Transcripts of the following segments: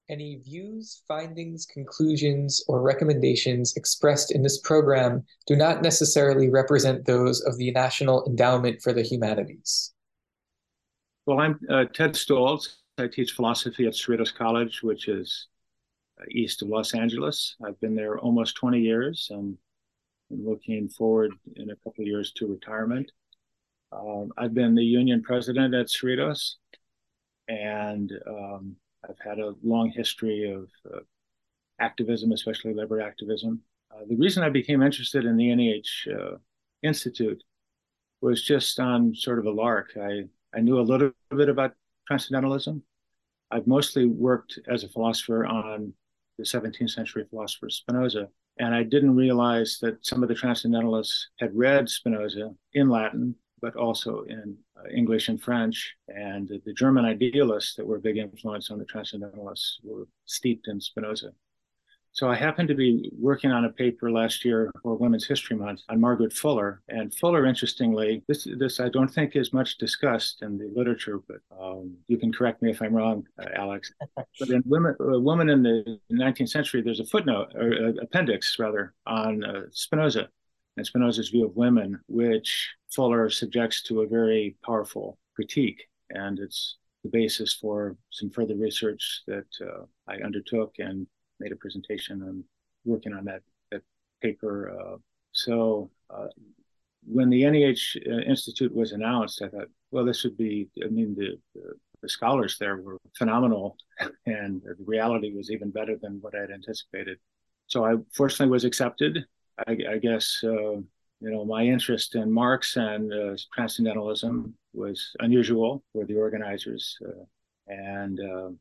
Any views, findings, conclusions, or recommendations expressed in this program do not necessarily represent those of the National Endowment for the Humanities. Well, I'm Ted Stoltz. I teach philosophy at Cerritos College, which is east of Los Angeles. I've been there almost 20 years and I'm looking forward in a couple of years to retirement. I've been the union president at Cerritos, and I've had a long history of activism, especially labor activism. The reason I became interested in the NEH Institute was just on sort of a lark. I knew a little bit about transcendentalism. I've mostly worked as a philosopher on the 17th century philosopher Spinoza, and I didn't realize that some of the transcendentalists had read Spinoza in Latin, but also in English and French. And the German idealists that were a big influence on the transcendentalists were steeped in Spinoza. So I happened to be working on a paper last year for Women's History Month on Margaret Fuller. And Fuller, interestingly, this I don't think is much discussed in the literature, but you can correct me if I'm wrong, Alex. But in Women in the 19th century, there's a footnote, or appendix rather, on Spinoza and Spinoza's view of women, which Fuller subjects to a very powerful critique. And it's the basis for some further research that I undertook and made a presentation and working on that paper. When the NEH Institute was announced, I thought, well, this would be, I mean, the scholars there were phenomenal, and the reality was even better than what I had anticipated. So I fortunately was accepted. I guess, my interest in Marx and transcendentalism was unusual for the organizers. And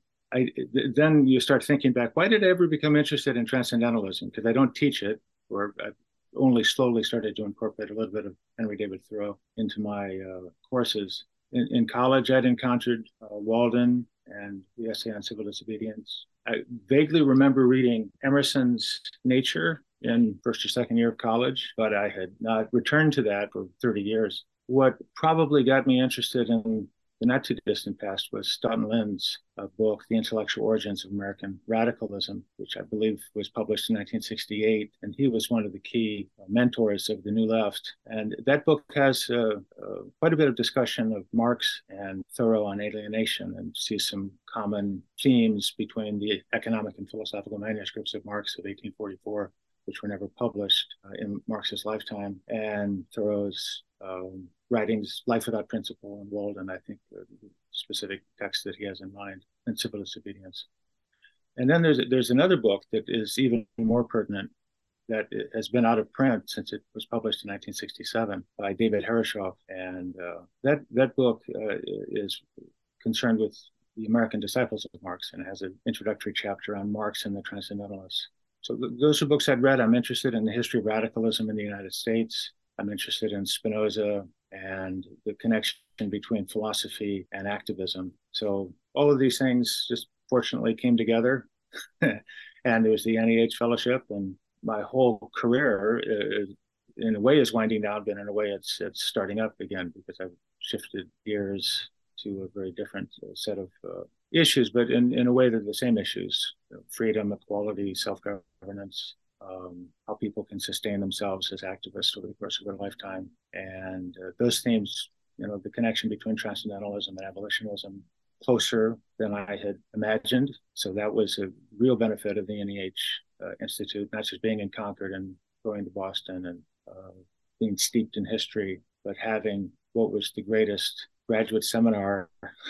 then you start thinking back, why did I ever become interested in transcendentalism? Because I don't teach it, or I've only slowly started to incorporate a little bit of Henry David Thoreau into my courses. In college, I'd encountered Walden and the essay on civil disobedience. I vaguely remember reading Emerson's Nature in first or second year of college, but I had not returned to that for 30 years. What probably got me interested in the not too distant past was Staughton Lynn's book, The Intellectual Origins of American Radicalism, which I believe was published in 1968. And he was one of the key mentors of the New Left. And that book has quite a bit of discussion of Marx and Thoreau on alienation, and sees some common themes between the economic and philosophical manuscripts of Marx of 1844, which were never published in Marx's lifetime, and Thoreau's writings, Life Without Principle, and Walden, I think, the specific text that he has in mind, and Civil Disobedience. And then there's another book that is even more pertinent, that has been out of print since it was published in 1967 by David Harashoff. And that book is concerned with the American disciples of Marx, and it has an introductory chapter on Marx and the Transcendentalists. So those are books I'd read. I'm interested in the history of radicalism in the United States. I'm interested in Spinoza and the connection between philosophy and activism. So all of these things just fortunately came together. And there was the NEH Fellowship, and my whole career, in a way, is winding down, but in a way, it's starting up again, because I've shifted gears to a very different set of issues, but in a way they're the same issues: freedom, equality, self-governance, how people can sustain themselves as activists over the course of their lifetime. And those themes, the connection between transcendentalism and abolitionism, closer than I had imagined. So that was a real benefit of the NEH Institute, not just being in Concord and going to Boston and being steeped in history, but having what was the greatest graduate seminar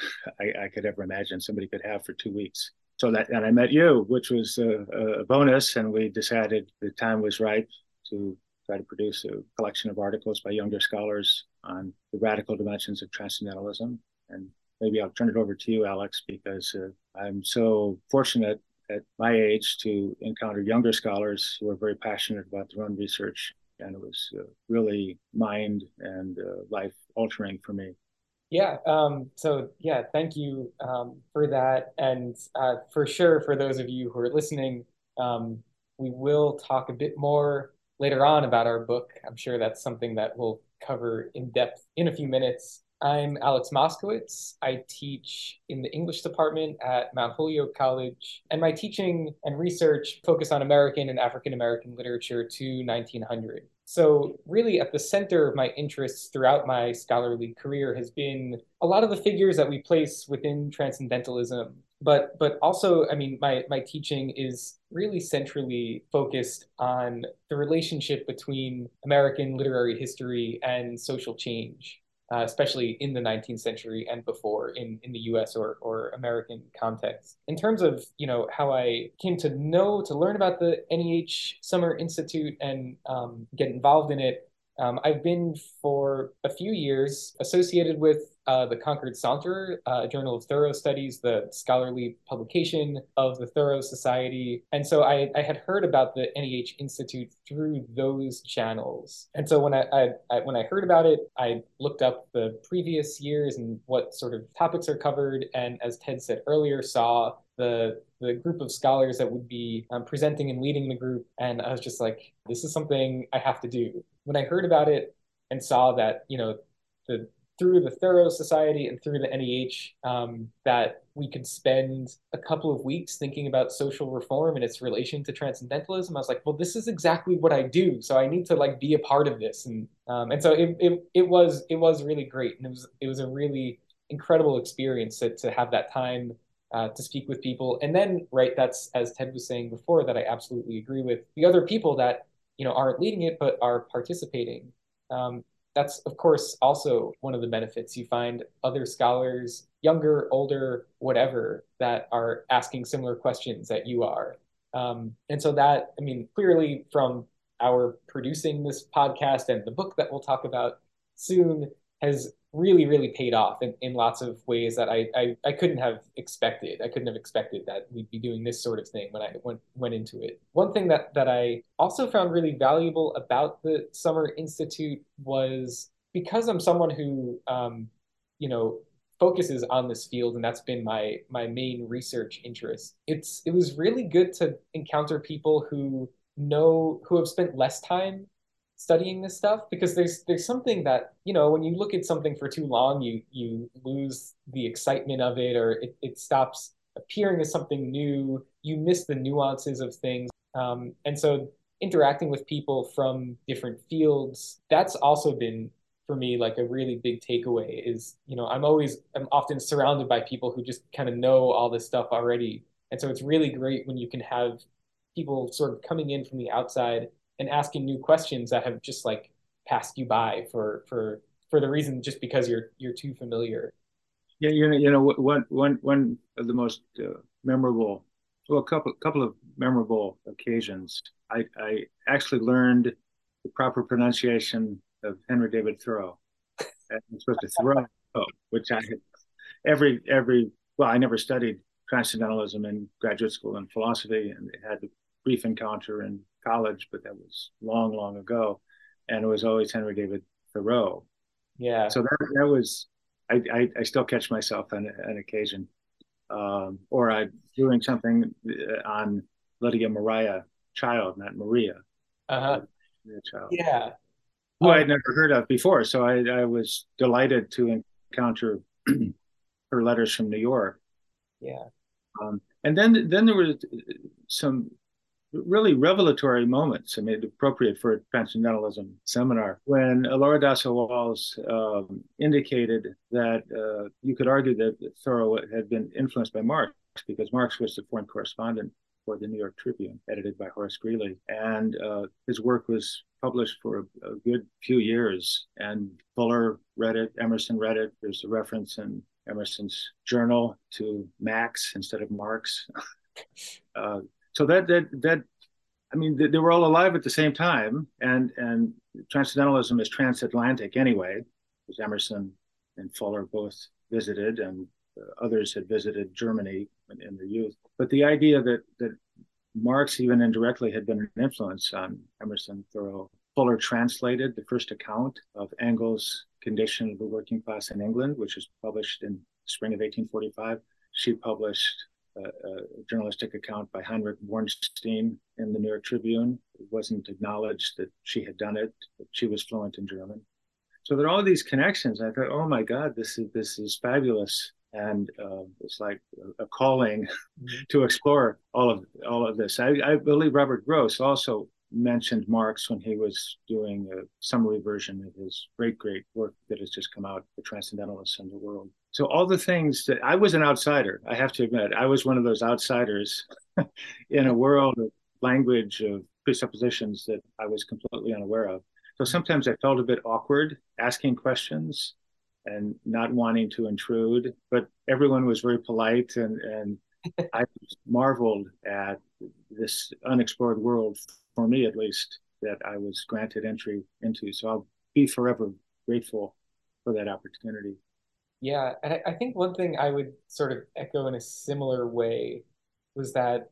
I could ever imagine somebody could have for 2 weeks. And I met you, which was a bonus, and we decided the time was right to try to produce a collection of articles by younger scholars on the radical dimensions of transcendentalism. And maybe I'll turn it over to you, Alex, because I'm so fortunate at my age to encounter younger scholars who are very passionate about their own research. And it was really mind and life altering for me. Yeah. Thank you for that. And for sure, for those of you who are listening, we will talk a bit more later on about our book. I'm sure that's something that we'll cover in depth in a few minutes. I'm Alex Moskowitz. I teach in the English department at Mount Holyoke College, and my teaching and research focus on American and African American literature to 1900. So, really, at the center of my interests throughout my scholarly career has been a lot of the figures that we place within transcendentalism. But also, I mean, my teaching is really centrally focused on the relationship between American literary history and social change, especially in the 19th century and before in the US or American context. In terms of, how I came to learn about the NEH Summer Institute and get involved in it, I've been for a few years associated with the Concord Saunter, Journal of Thoreau Studies, the scholarly publication of the Thoreau Society. And so I had heard about the NEH Institute through those channels. And so when I heard about it, I looked up the previous years and what sort of topics are covered. And as Ted said earlier, saw the group of scholars that would be presenting and leading the group. And I was just like, this is something I have to do. When I heard about it and saw that, the through the Thoreau Society and through the NEH, that we could spend a couple of weeks thinking about social reform and its relation to transcendentalism. I was like, well, this is exactly what I do, so I need to like be a part of this. And so it was really great, and it was a really incredible experience to have that time to speak with people. And then, right, that's as Ted was saying before, that I absolutely agree with the other people that aren't leading it but are participating. Um, that's of course also one of the benefits. You find other scholars, younger, older, whatever, that are asking similar questions that you are. And so that, I mean, clearly from our producing this podcast and the book that we'll talk about soon has really, really paid off in lots of ways that I couldn't have expected. I couldn't have expected that we'd be doing this sort of thing when I went into it. One thing that I also found really valuable about the Summer Institute was, because I'm someone who, you know, focuses on this field, and that's been my main research interest. It was really good to encounter people who have spent less time studying this stuff, because there's something that, when you look at something for too long, you lose the excitement of it, or it stops appearing as something new. You miss the nuances of things. And so interacting with people from different fields, that's also been for me like a really big takeaway. Is, I'm often surrounded by people who just kind of know all this stuff already. And so it's really great when you can have people sort of coming in from the outside and asking new questions that have just like passed you by for the reason just because you're too familiar. Yeah, one of the most memorable, well, a couple of memorable occasions. I actually learned the proper pronunciation of Henry David Thoreau. I'm supposed to Thoreau, which I had every well, I never studied transcendentalism in graduate school and philosophy, and had a brief encounter in college, but that was long, long ago, and it was always Henry David Thoreau. Yeah. So that was, I still catch myself on an occasion, or I'm doing something on Lydia Maria Child, not Maria, Uh-huh. Maria Child, Yeah. who I had never heard of before. So I was delighted to encounter her letters from New York. Yeah. And then there were some really revelatory moments. I mean, appropriate for a transcendentalism seminar, when Laura Dasso Walls indicated that you could argue that Thoreau had been influenced by Marx, because Marx was the foreign correspondent for the New York Tribune, edited by Horace Greeley, and his work was published for a good few years. And Fuller read it, Emerson read it. There's a reference in Emerson's journal to Max instead of Marx. So that I mean, they were all alive at the same time, and transcendentalism is transatlantic anyway, because Emerson and Fuller both visited, and others had visited Germany in their youth. But the idea that Marx, even indirectly, had been an influence on Emerson, Thoreau. Fuller translated the first account of Engels' condition of the working class in England, which was published in spring of 1845. She published a journalistic account by Heinrich Bornstein in the New York Tribune. It wasn't acknowledged that she had done it, but she was fluent in German. So there are all these connections. I thought, oh my God, this is fabulous, and it's like a calling Mhm. to explore all of this. I believe Robert Gross also mentioned Marx when he was doing a summary version of his great work that has just come out, The Transcendentalists and the World. So all the things that I was an outsider, I have to admit, I was one of those outsiders in a world of language of presuppositions that I was completely unaware of. So sometimes I felt a bit awkward asking questions and not wanting to intrude, but everyone was very polite, and I marveled at this unexplored world, for me at least, that I was granted entry into. So I'll be forever grateful for that opportunity. Yeah, and I think one thing I would sort of echo in a similar way was that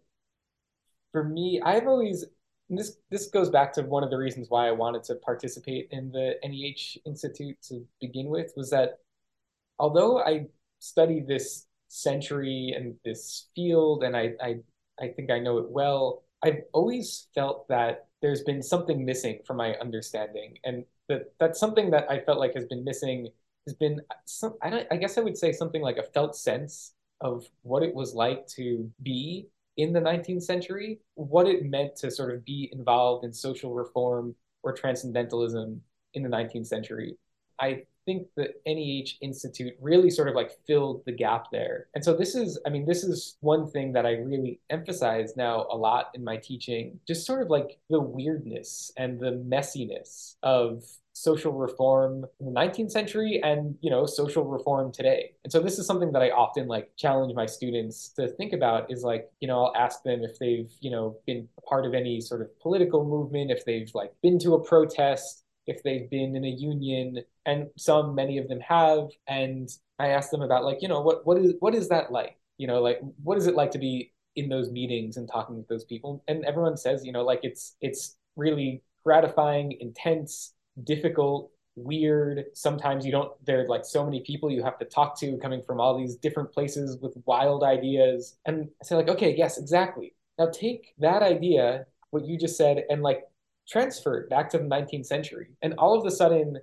for me, I've always, and this goes back to one of the reasons why I wanted to participate in the NEH Institute to begin with, was that although I study this century and this field, and I think I know it well, I've always felt that there's been something missing from my understanding, and that's something that I felt like has been missing has been some, I guess I would say something like a felt sense of what it was like to be in the 19th century, what it meant to sort of be involved in social reform or transcendentalism in the 19th century. I think the NEH Institute really sort of like filled the gap there. And so this is, I mean, this is one thing that I really emphasize now a lot in my teaching, just sort of like the weirdness and the messiness of social reform in the 19th century and, social reform today. And so this is something that I often like challenge my students to think about is like, I'll ask them if they've, been a part of any sort of political movement, if they've like been to a protest, if they've been in a union, and many of them have. And I ask them about like, what is that like? Like what is it like to be in those meetings and talking with those people? And everyone says, like it's really gratifying, intense, difficult, weird. Sometimes you don't, there are like so many people you have to talk to coming from all these different places with wild ideas. And I say, like, okay, yes, exactly. Now take that idea, what you just said, and like transfer it back to the 19th century. And all of a sudden,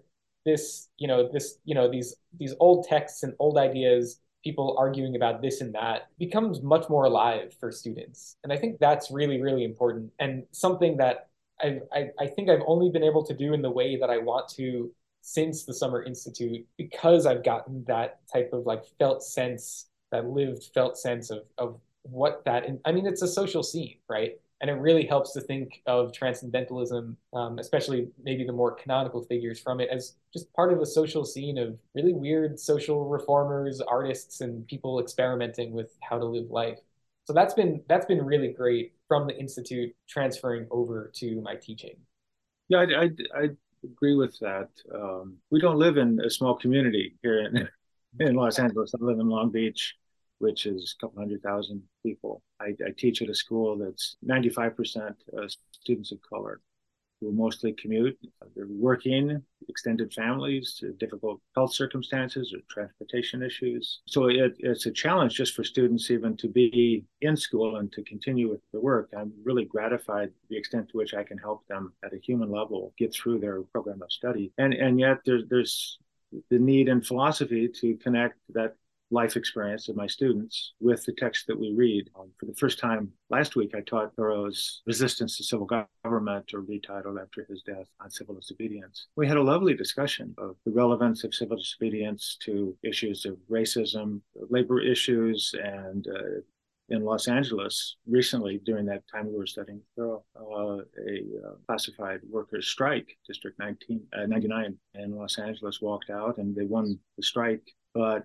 these old texts and old ideas, people arguing about this and that becomes much more alive for students. And I think that's really, really important and something that I think I've only been able to do in the way that I want to since the Summer Institute because I've gotten that type of like felt sense, that lived felt sense of what that, I mean, it's a social scene, right? And it really helps to think of transcendentalism, especially maybe the more canonical figures from it, as just part of a social scene of really weird social reformers, artists, and people experimenting with how to live life. So that's been really great from the institute transferring over to my teaching. Yeah, I agree with that. We don't live in a small community here in Los Angeles. I live in Long Beach, which is a couple 100,000 people. I teach at a school that's 95% students of color who mostly commute. They're working, extended families, difficult health circumstances or transportation issues. So it's a challenge just for students even to be in school and to continue with the work. I'm really gratified the extent to which I can help them at a human level get through their program of study. And yet there's the need in philosophy to connect that life experience of my students with the text that we read. For the first time last week, I taught Thoreau's Resistance to Civil Government, or retitled after his death, on civil disobedience. We had a lovely discussion of the relevance of civil disobedience to issues of racism, labor issues, and in Los Angeles recently, during that time we were studying Thoreau, a classified workers strike, District 99 in Los Angeles walked out and they won the strike. But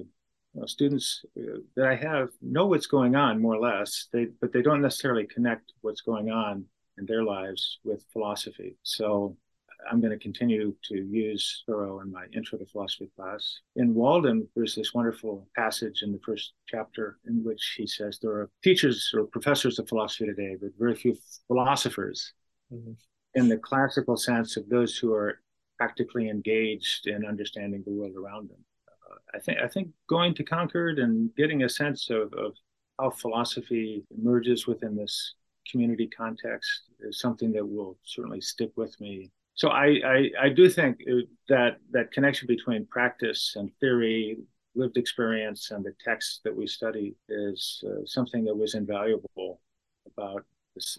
students that I have know what's going on more or less, but they don't necessarily connect what's going on in their lives with philosophy. So I'm going to continue to use Thoreau in my intro to philosophy class. In Walden, there's this wonderful passage in the first chapter in which he says there are teachers or professors of philosophy today, but very few philosophers mm-hmm. in the classical sense of those who are practically engaged in understanding the world around them. I think going to Concord and getting a sense of how philosophy emerges within this community context is something that will certainly stick with me So I do think that connection between practice and theory, lived experience, and the texts that we study is something that was invaluable about this,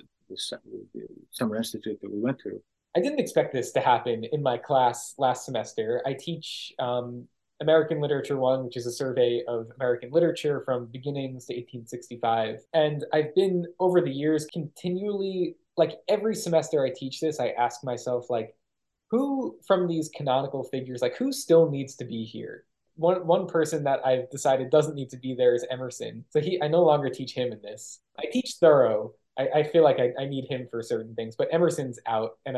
the summer institute that we went to. I didn't expect this to happen in my class last semester. I teach American Literature 1, which is a survey of American literature from beginnings to 1865. And I've been, over the years, continually, like every semester I teach this, I ask myself, like, who from these canonical figures, like, who still needs to be here? One person that I've decided doesn't need to be there is Emerson. So I no longer teach him in this. I teach Thoreau. I feel like I need him for certain things, but Emerson's out, and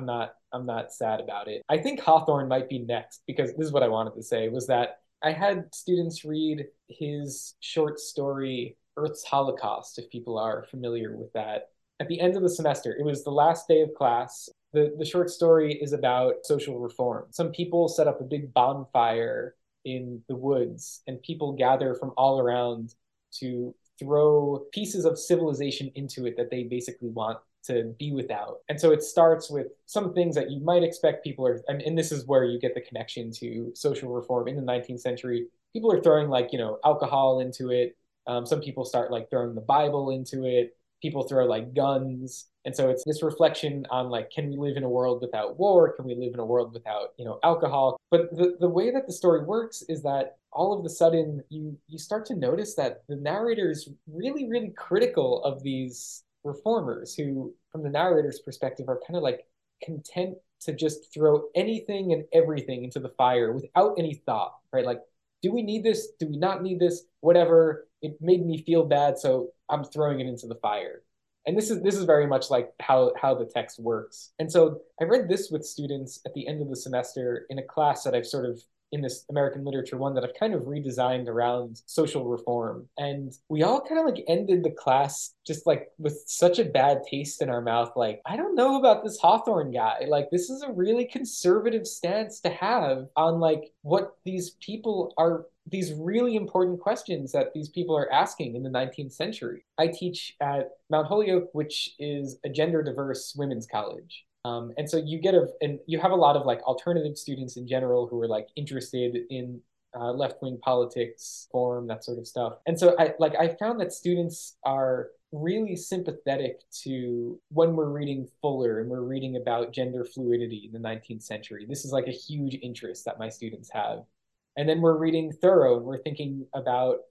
I'm not sad about it. I think Hawthorne might be next because this is what I wanted to say was that I had students read his short story Earth's Holocaust, if people are familiar with that. At the end of the semester, it was the last day of class. The short story is about social reform. Some people set up a big bonfire in the woods, and people gather from all around to throw pieces of civilization into it that they basically want to be without. And so it starts with some things that you might expect people are, and this is where you get the connection to social reform in the 19th century. People are throwing like, alcohol into it. Some people start like throwing the Bible into it. People throw like guns. And so it's this reflection on like, can we live in a world without war? Can we live in a world without, alcohol? But the way that the story works is that all of a sudden you start to notice that the narrator is really, really critical of these reformers who, from the narrator's perspective, are kind of like content to just throw anything and everything into the fire without any thought, right? Like, do we need this? Do we not need this? Whatever. It made me feel bad, so I'm throwing it into the fire. And this is very much like how the text works. And so I read this with students at the end of the semester in a class that I've sort of in this American Literature 1 that I've kind of redesigned around social reform. And we all kind of like ended the class just like with such a bad taste in our mouth. Like, I don't know about this Hawthorne guy. Like, this is a really conservative stance to have on like what these people are, these really important questions that these people are asking in the 19th century. I teach at Mount Holyoke, which is a gender diverse women's college. And so and you have a lot of like alternative students in general who are like interested in left-wing politics, form, that sort of stuff. And so I found that students are really sympathetic to when we're reading Fuller and we're reading about gender fluidity in the 19th century. This is like a huge interest that my students have. And then we're reading Thoreau and we're thinking about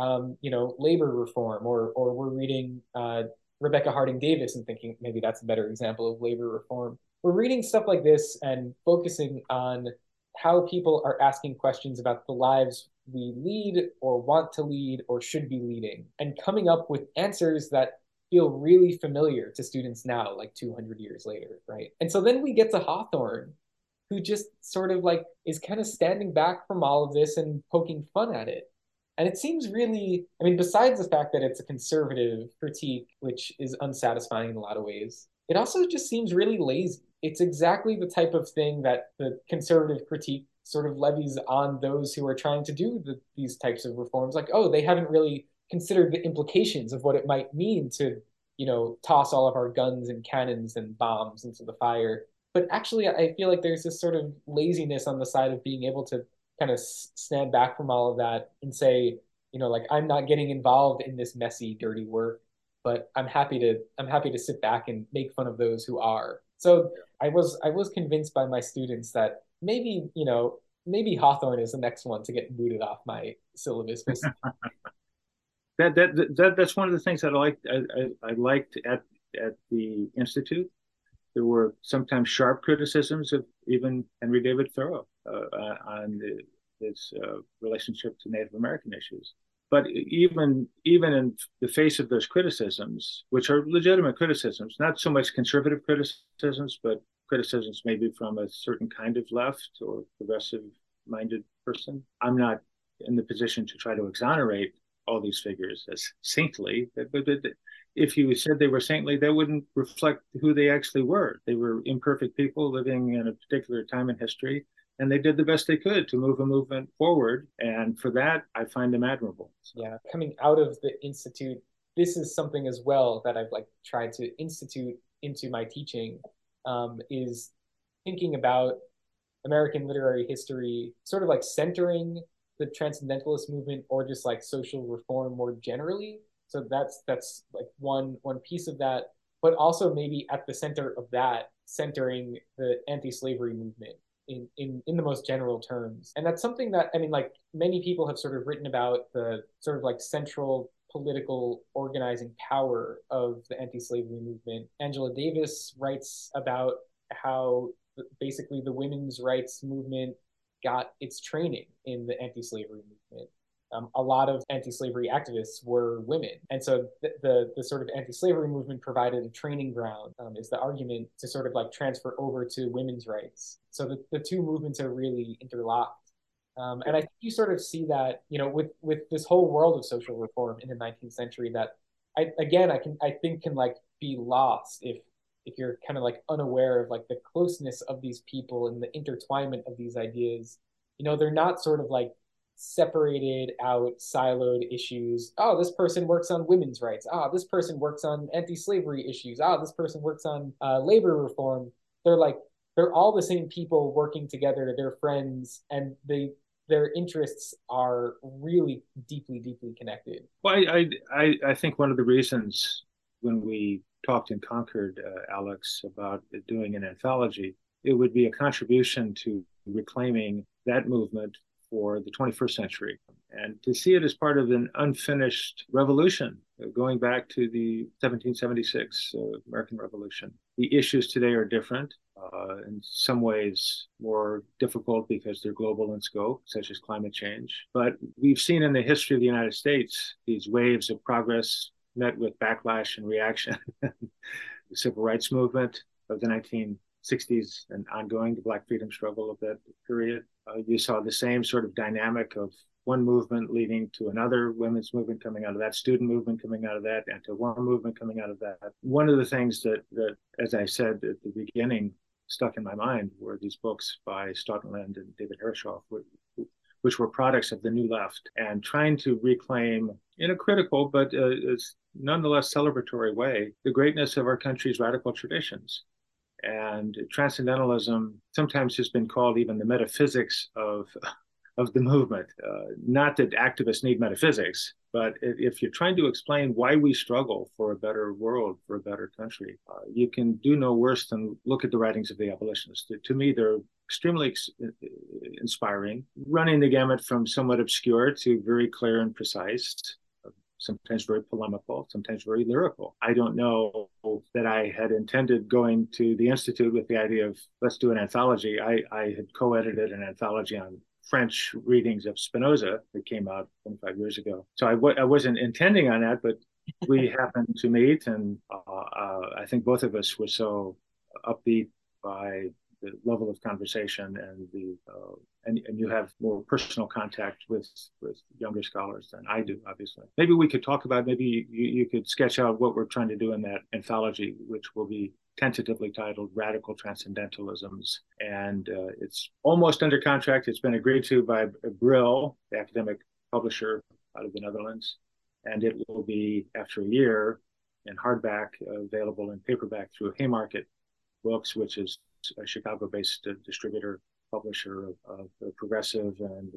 labor reform, or we're reading Rebecca Harding Davis and thinking maybe that's a better example of labor reform. We're reading stuff like this and focusing on how people are asking questions about the lives we lead or want to lead or should be leading, and coming up with answers that feel really familiar to students now, like 200 years later, right? And so then we get to Hawthorne, who just sort of like is kind of standing back from all of this and poking fun at it. And it seems really, I mean, besides the fact that it's a conservative critique, which is unsatisfying in a lot of ways, it also just seems really lazy. It's exactly the type of thing that the conservative critique sort of levies on those who are trying to do these types of reforms. Like, oh, they haven't really considered the implications of what it might mean to, toss all of our guns and cannons and bombs into the fire. But actually, I feel like there's this sort of laziness on the side of being able to kind of stand back from all of that and say, like, I'm not getting involved in this messy, dirty work, but I'm happy to sit back and make fun of those who are. So I was convinced by my students that maybe Hawthorne is the next one to get booted off my syllabus. We'll see. That's one of the things that I liked at the institute. There were sometimes sharp criticisms of even Henry David Thoreau on his relationship to Native American issues. But even in the face of those criticisms, which are legitimate criticisms, not so much conservative criticisms, but criticisms maybe from a certain kind of left or progressive minded person, I'm not in the position to try to exonerate all these figures as saintly, but if you said they were saintly, that wouldn't reflect who they actually were. They were imperfect people living in a particular time in history, and they did the best they could to move a movement forward. And for that, I find them admirable. So. Yeah, coming out of the institute, this is something as well that I've like tried to institute into my teaching, is thinking about American literary history, sort of like centering the transcendentalist movement or just like social reform more generally. So that's like one piece of that, but also maybe at the center of that, centering the anti-slavery movement in the most general terms. And that's something that, I mean, like many people have sort of written about the sort of like central political organizing power of the anti-slavery movement. Angela Davis writes about how basically the women's rights movement got its training in the anti-slavery movement. A lot of anti-slavery activists were women, and so the sort of anti-slavery movement provided a training ground. Is the argument to sort of like transfer over to women's rights? So the two movements are really interlocked, and I think you sort of see that, you know, with this whole world of social reform in the 19th century that I think can like be lost if you're kind of like unaware of like the closeness of these people and the intertwinement of these ideas. You know, they're not sort of like separated out, siloed issues. Oh, this person works on women's rights. Ah, this person works on anti-slavery issues. Ah, this person works on labor reform. They're like they're all the same people working together. They're friends, and their interests are really deeply, deeply connected. Well, I think one of the reasons when we talked in Concord, Alex, about doing an anthology, it would be a contribution to reclaiming that movement for the 21st century, and to see it as part of an unfinished revolution going back to the 1776 American Revolution. The issues today are different, in some ways more difficult because they're global in scope, such as climate change. But we've seen in the history of the United States these waves of progress met with backlash and reaction. The civil rights movement of the 1960s and ongoing, the Black freedom struggle of that period. You saw the same sort of dynamic of one movement leading to another, women's movement coming out of that, student movement coming out of that, anti-war movement coming out of that. One of the things that, as I said at the beginning, stuck in my mind were these books by Staughton Lynd and David Hirshoff, which were products of the New Left, and trying to reclaim, in a critical but nonetheless celebratory way, the greatness of our country's radical traditions. And transcendentalism sometimes has been called even the metaphysics of the movement. Not that activists need metaphysics, but if you're trying to explain why we struggle for a better world, for a better country, you can do no worse than look at the writings of the abolitionists. To me, they're extremely inspiring, running the gamut from somewhat obscure to very clear and precise, sometimes very polemical, sometimes very lyrical. I don't know that I had intended going to the Institute with the idea of let's do an anthology. I had co-edited an anthology on French readings of Spinoza that came out 25 years ago. So I wasn't intending on that, but we happened to meet, and I think both of us were so upbeat by the level of conversation and and you have more personal contact with younger scholars than I do, obviously. Maybe we could talk about, maybe you could sketch out what we're trying to do in that anthology, which will be tentatively titled Radical Transcendentalisms. And it's almost under contract. It's been agreed to by Brill, the academic publisher out of the Netherlands. And it will be, after a year, in hardback, available in paperback through Haymarket Books, which is a Chicago-based distributor, publisher of progressive and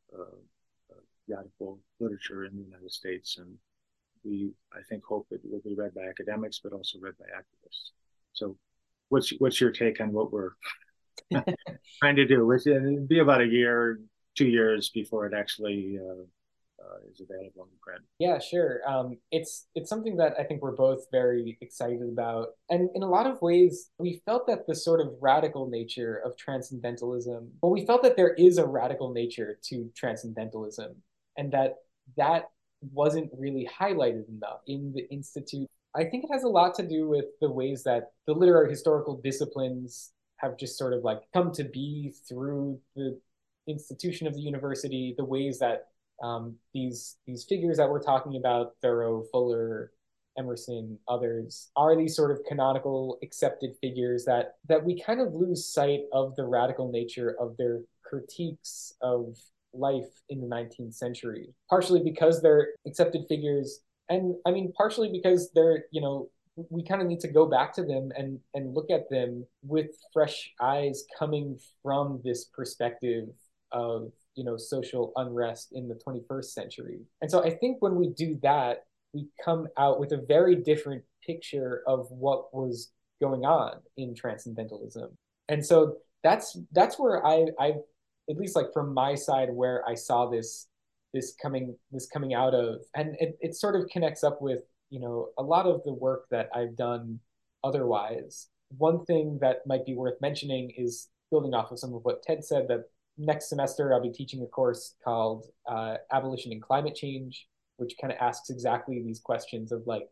radical literature in the United States. And we, I think, hope it will be read by academics, but also read by activists. So what's your take on what we're trying to do? It'll be about a year, 2 years before it actually is available in print. Yeah, sure. It's something that I think we're both very excited about, and in a lot of ways, we felt that the sort of radical nature of transcendentalism. Well, we felt that there is a radical nature to transcendentalism, and that wasn't really highlighted enough in the Institute. I think it has a lot to do with the ways that the literary historical disciplines have just sort of like come to be through the institution of the university, the ways that these figures that we're talking about, Thoreau, Fuller, Emerson, others, are these sort of canonical accepted figures that we kind of lose sight of the radical nature of their critiques of life in the 19th century, partially because they're accepted figures, and I mean partially because they're, you know, we kind of need to go back to them and look at them with fresh eyes coming from this perspective of, social unrest in the 21st century. And so I think when we do that, we come out with a very different picture of what was going on in transcendentalism. And so that's where I at least like from my side where I saw this coming out of, and it sort of connects up with, a lot of the work that I've done otherwise. One thing that might be worth mentioning is building off of some of what Ted said, that next semester I'll be teaching a course called Abolition and Climate Change, which kind of asks exactly these questions of like,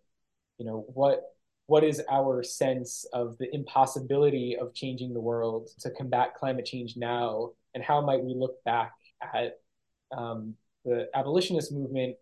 what is our sense of the impossibility of changing the world to combat climate change now, and how might we look back at the abolitionist movement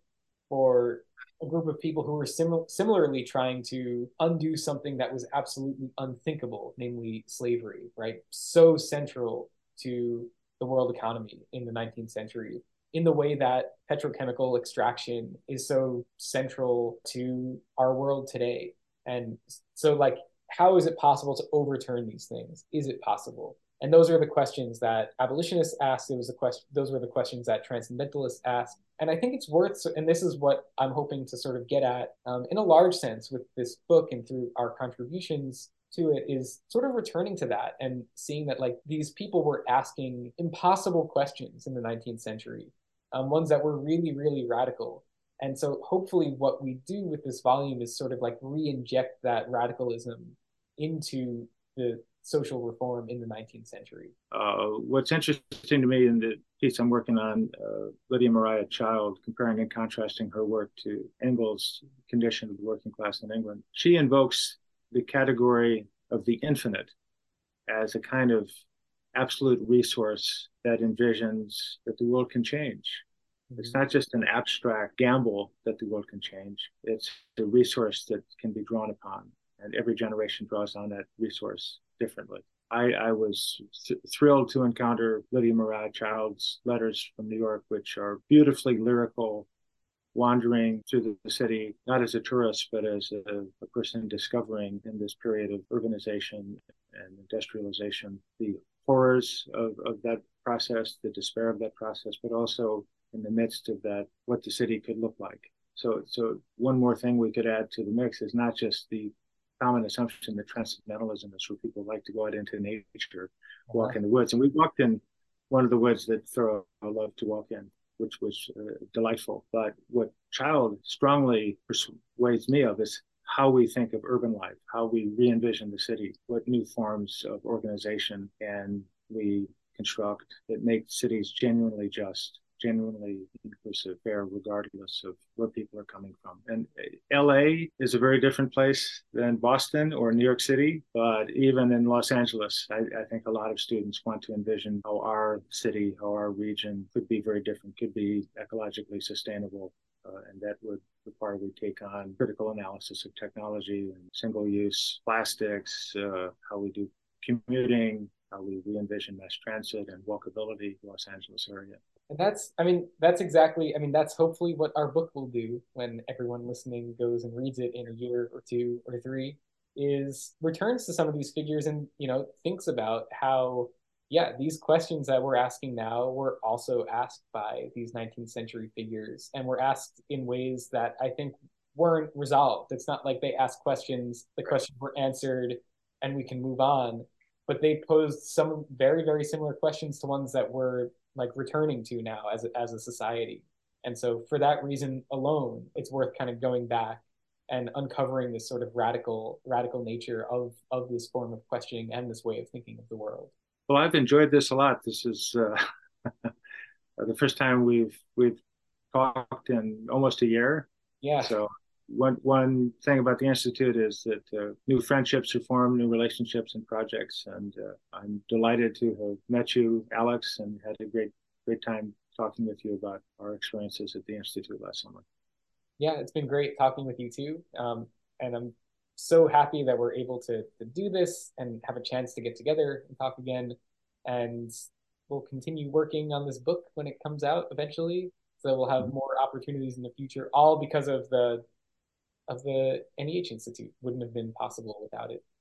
for a group of people who were similarly trying to undo something that was absolutely unthinkable, namely slavery, right? So central to the world economy in the 19th century, in the way that petrochemical extraction is so central to our world today. And so, like, how is it possible to overturn these things? Is it possible? And those are the questions that abolitionists asked. It was a question; those were the questions that transcendentalists asked. And I think it's worth, and this is what I'm hoping to sort of get at in a large sense with this book and through our contributions to it, is sort of returning to that and seeing that like these people were asking impossible questions in the 19th century, ones that were really, really radical. And so hopefully what we do with this volume is sort of like re-inject that radicalism into the social reform in the 19th century. What's interesting to me in the piece I'm working on, Lydia Maria Child, comparing and contrasting her work to Engels' condition of the working class in England, she invokes the category of the infinite as a kind of absolute resource that envisions that the world can change. It's not just an abstract gamble that the world can change. It's the resource that can be drawn upon, and every generation draws on that resource differently. I was thrilled to encounter Lydia Maria Child's letters from New York, which are beautifully lyrical, wandering through the city, not as a tourist, but as a person discovering in this period of urbanization and industrialization the horrors of that process, the despair of that process, but also in the midst of that, what the city could look like. So one more thing we could add to the mix is not just the common assumption that transcendentalism is where people like to go out into nature, walk in the woods. And we walked in one of the woods that Thoreau loved to walk in, which was delightful. But what Child strongly persuades me of is how we think of urban life, how we re-envision the city, what new forms of organization can we construct that make cities genuinely just, genuinely inclusive, fair, regardless of where people are coming from. And LA is a very different place than Boston or New York City, but even in Los Angeles, I think a lot of students want to envision how our city, how our region could be very different, could be ecologically sustainable. And that would require we take on critical analysis of technology and single-use plastics, how we do commuting, how we re-envision mass transit and walkability in the Los Angeles area. And that's hopefully what our book will do when everyone listening goes and reads it in a year or two or three, is returns to some of these figures and, thinks about how, yeah, these questions that we're asking now were also asked by these 19th century figures and were asked in ways that I think weren't resolved. It's not like they asked questions, the questions were answered, and we can move on. But they posed some very, very similar questions to ones that we're like returning to now as a society. And so for that reason alone, it's worth kind of going back and uncovering this sort of radical nature of this form of questioning and this way of thinking of the world. Well, I've enjoyed this a lot. This is the first time we've talked in almost a year. Yeah. So one thing about the Institute is that new friendships are formed, new relationships and projects. And I'm delighted to have met you, Alex, and had a great time talking with you about our experiences at the Institute last summer. Yeah, it's been great talking with you too. And I'm so happy that we're able to do this and have a chance to get together and talk again. And we'll continue working on this book when it comes out eventually. So we'll have more opportunities in the future, all because of the of the NEH Institute. Wouldn't have been possible without it.